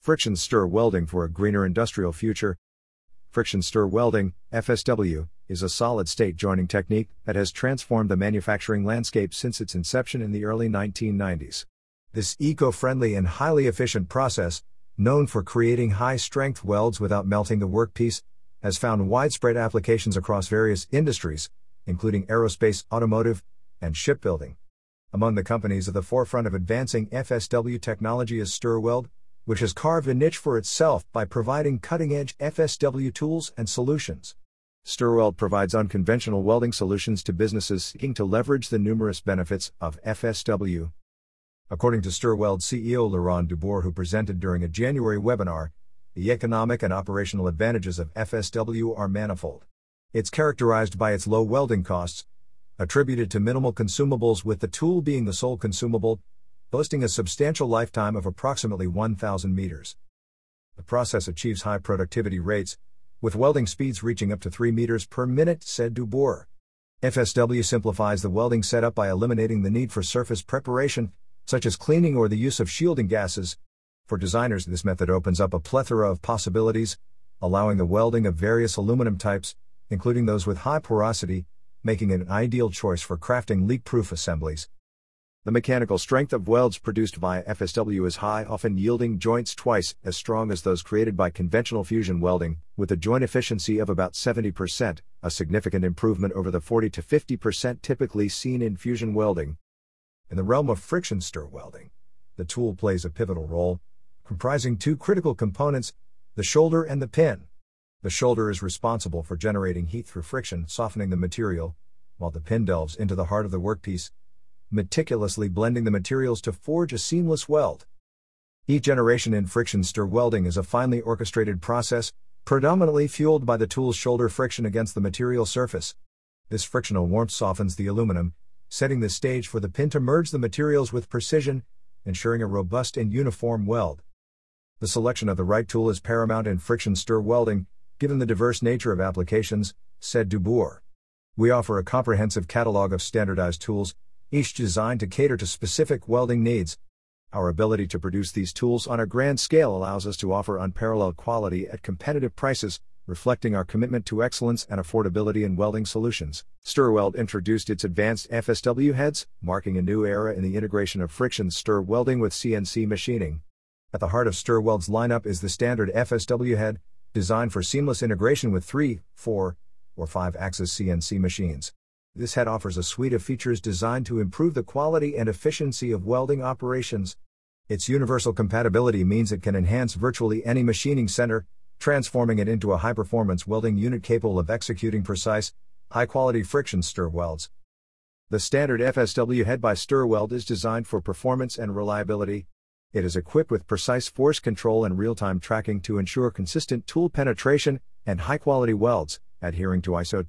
Friction stir welding for a greener industrial future. Friction stir welding, FSW, is a solid-state joining technique that has transformed the manufacturing landscape since its inception in the early 1990s. This eco-friendly and highly efficient process, known for creating high-strength welds without melting the workpiece, has found widespread applications across various industries, including aerospace, automotive, and shipbuilding. Among the companies at the forefront of advancing FSW technology is Stirweld, which has carved a niche for itself by providing cutting-edge FSW tools and solutions. Stirweld provides unconventional welding solutions to businesses seeking to leverage the numerous benefits of FSW. According to Stirweld CEO Laurent Dubourg, who presented during a January webinar, the economic and operational advantages of FSW are manifold. It's characterized by its low welding costs, attributed to minimal consumables, with the tool being the sole consumable, boasting a substantial lifetime of approximately 1,000 meters. The process achieves high productivity rates, with welding speeds reaching up to 3 meters per minute, said Dubourg. FSW simplifies the welding setup by eliminating the need for surface preparation, such as cleaning or the use of shielding gases. For designers, this method opens up a plethora of possibilities, allowing the welding of various aluminum types, including those with high porosity, making it an ideal choice for crafting leak-proof assemblies. The mechanical strength of welds produced via FSW is high, often yielding joints twice as strong as those created by conventional fusion welding, with a joint efficiency of about 70%, a significant improvement over the 40 to 50% typically seen in fusion welding. In the realm of friction stir welding, the tool plays a pivotal role, comprising two critical components, the shoulder and the pin. The shoulder is responsible for generating heat through friction, softening the material, while the pin delves into the heart of the workpiece, meticulously blending the materials to forge a seamless weld. Heat generation in friction stir welding is a finely orchestrated process, predominantly fueled by the tool's shoulder friction against the material surface. This frictional warmth softens the aluminum, setting the stage for the pin to merge the materials with precision, ensuring a robust and uniform weld. The selection of the right tool is paramount in friction stir welding, given the diverse nature of applications, said Dubourg. We offer a comprehensive catalog of standardized tools, each designed to cater to specific welding needs. Our ability to produce these tools on a grand scale allows us to offer unparalleled quality at competitive prices, reflecting our commitment to excellence and affordability in welding solutions. Stirweld introduced its advanced FSW heads, marking a new era in the integration of friction stir welding with CNC machining. At the heart of Stirweld's lineup is the standard FSW head, designed for seamless integration with 3, 4, or 5-axis CNC machines. This head offers a suite of features designed to improve the quality and efficiency of welding operations. Its universal compatibility means it can enhance virtually any machining center, transforming it into a high-performance welding unit capable of executing precise, high-quality friction stir welds. The standard FSW head by Stirweld is designed for performance and reliability. It is equipped with precise force control and real-time tracking to ensure consistent tool penetration and high-quality welds, adhering to ISO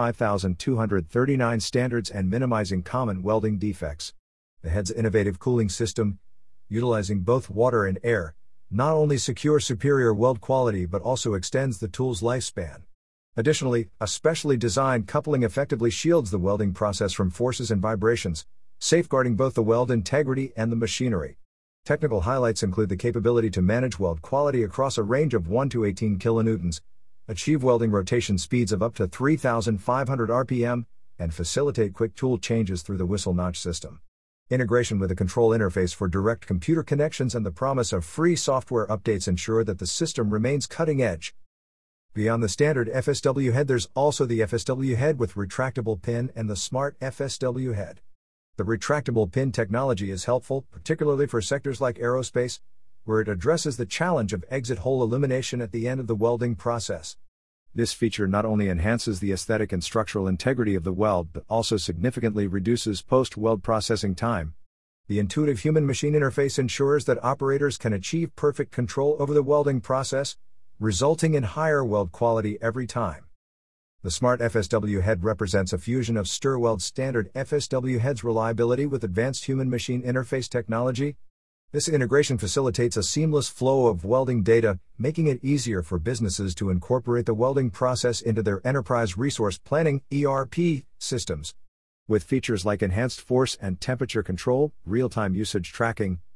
25239 standards and minimizing common welding defects. The head's innovative cooling system, utilizing both water and air, not only secures superior weld quality but also extends the tool's lifespan. Additionally, a specially designed coupling effectively shields the welding process from forces and vibrations, safeguarding both the weld integrity and the machinery. Technical highlights include the capability to manage weld quality across a range of 1 to 18 kilonewtons, achieve welding rotation speeds of up to 3,500 RPM, and facilitate quick tool changes through the whistle notch system. Integration with a control interface for direct computer connections and the promise of free software updates ensure that the system remains cutting edge. Beyond the standard FSW head, there's also the FSW head with retractable pin and the Smart FSW head. The retractable pin technology is helpful, particularly for sectors like aerospace, where it addresses the challenge of exit hole elimination at the end of the welding process. This feature not only enhances the aesthetic and structural integrity of the weld but also significantly reduces post-weld processing time. The intuitive human-machine interface ensures that operators can achieve perfect control over the welding process, resulting in higher weld quality every time. The Smart FSW head represents a fusion of Stirweld's standard FSW head's reliability with advanced human-machine interface technology. This integration facilitates a seamless flow of welding data, making it easier for businesses to incorporate the welding process into their enterprise resource planning (ERP) systems. With features like enhanced force and temperature control, real-time usage tracking,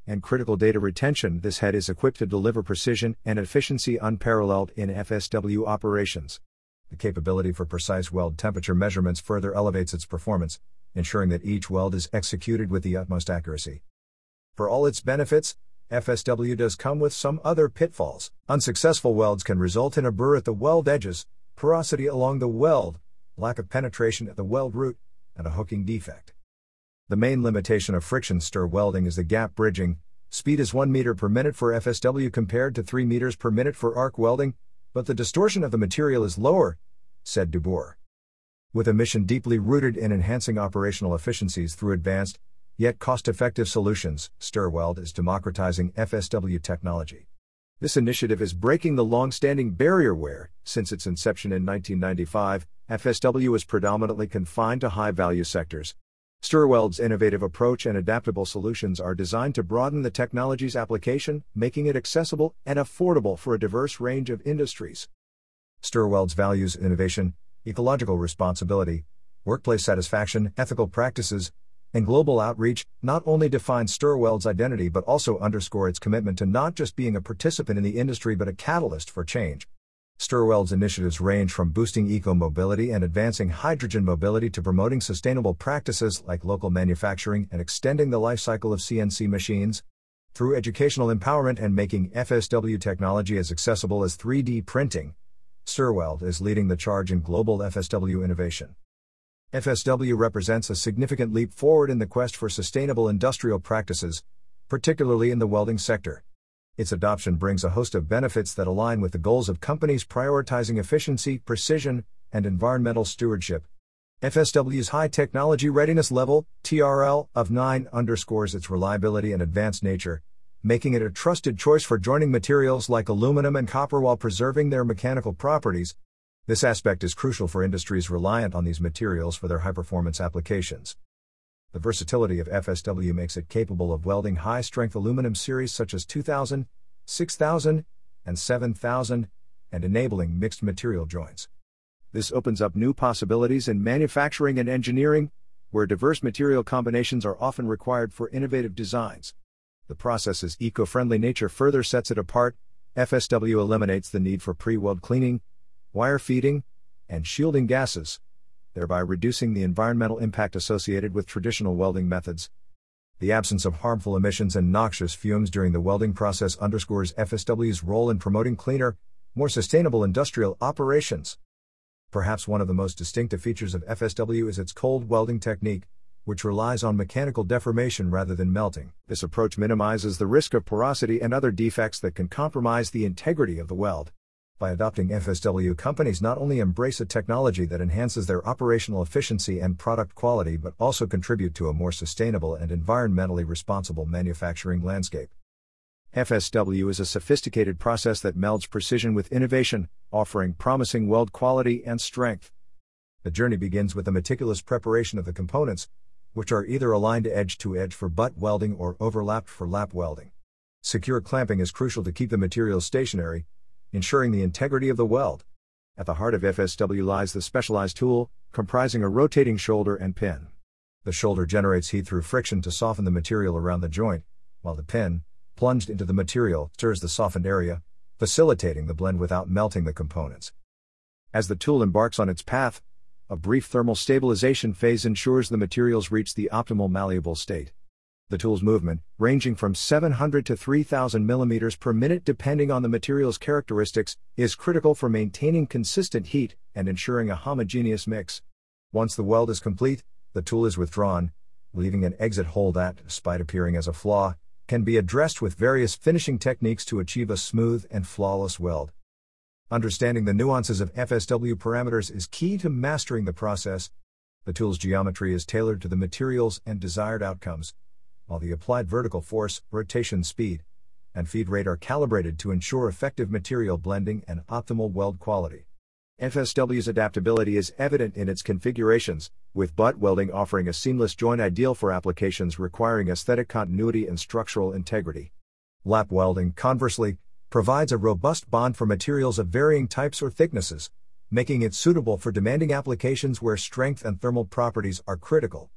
and critical data retention. This head is equipped to deliver precision and efficiency unparalleled in FSW operations. The capability for precise weld temperature measurements further elevates its performance, ensuring that each weld is executed with the utmost accuracy. For all its benefits, FSW does come with some other pitfalls. Unsuccessful welds can result in a burr at the weld edges, porosity along the weld, lack of penetration at the weld root, and a hooking defect. The main limitation of friction stir welding is the gap bridging. Speed is 1 meter per minute for FSW compared to 3 meters per minute for arc welding, but the distortion of the material is lower, said DeBoer. With a mission deeply rooted in enhancing operational efficiencies through advanced, yet cost-effective solutions, StirWeld is democratizing FSW technology. This initiative is breaking the long-standing barrier where, since its inception in 1995, FSW was predominantly confined to high-value sectors. StirWeld's innovative approach and adaptable solutions are designed to broaden the technology's application, making it accessible and affordable for a diverse range of industries. StirWeld's values innovation, ecological responsibility, workplace satisfaction, ethical practices, and global outreach not only define StirWeld's identity but also underscore its commitment to not just being a participant in the industry but a catalyst for change. StirWeld's initiatives range from boosting eco-mobility and advancing hydrogen mobility to promoting sustainable practices like local manufacturing and extending the life cycle of CNC machines. Through educational empowerment and making FSW technology as accessible as 3D printing, StirWeld is leading the charge in global FSW innovation. FSW represents a significant leap forward in the quest for sustainable industrial practices, particularly in the welding sector. Its adoption brings a host of benefits that align with the goals of companies prioritizing efficiency, precision, and environmental stewardship. FSW's High Technology Readiness Level, TRL, of 9 underscores its reliability and advanced nature, making it a trusted choice for joining materials like aluminum and copper while preserving their mechanical properties. This aspect is crucial for industries reliant on these materials for their high-performance applications. The versatility of FSW makes it capable of welding high-strength aluminum series such as 2000, 6000, and 7000, and enabling mixed material joints. This opens up new possibilities in manufacturing and engineering, where diverse material combinations are often required for innovative designs. The process's eco-friendly nature further sets it apart. FSW eliminates the need for pre-weld cleaning, wire feeding, and shielding gases, thereby reducing the environmental impact associated with traditional welding methods. The absence of harmful emissions and noxious fumes during the welding process underscores FSW's role in promoting cleaner, more sustainable industrial operations. Perhaps one of the most distinctive features of FSW is its cold welding technique, which relies on mechanical deformation rather than melting. This approach minimizes the risk of porosity and other defects that can compromise the integrity of the weld. By adopting FSW, companies not only embrace a technology that enhances their operational efficiency and product quality but also contribute to a more sustainable and environmentally responsible manufacturing landscape. FSW is a sophisticated process that melds precision with innovation, offering promising weld quality and strength. The journey begins with the meticulous preparation of the components, which are either aligned edge to edge for butt welding or overlapped for lap welding. Secure clamping is crucial to keep the material stationary, ensuring the integrity of the weld. At the heart of FSW lies the specialized tool, comprising a rotating shoulder and pin. The shoulder generates heat through friction to soften the material around the joint, while the pin, plunged into the material, stirs the softened area, facilitating the blend without melting the components. As the tool embarks on its path, a brief thermal stabilization phase ensures the materials reach the optimal malleable state. The tool's movement, ranging from 700 to 3000 mm per minute depending on the material's characteristics, is critical for maintaining consistent heat and ensuring a homogeneous mix. Once the weld is complete, the tool is withdrawn, leaving an exit hole that, despite appearing as a flaw, can be addressed with various finishing techniques to achieve a smooth and flawless weld. Understanding the nuances of FSW parameters is key to mastering the process. The tool's geometry is tailored to the materials and desired outcomes, while the applied vertical force, rotation speed, and feed rate are calibrated to ensure effective material blending and optimal weld quality. FSW's adaptability is evident in its configurations, with butt welding offering a seamless joint ideal for applications requiring aesthetic continuity and structural integrity. Lap welding, conversely, provides a robust bond for materials of varying types or thicknesses, making it suitable for demanding applications where strength and thermal properties are critical.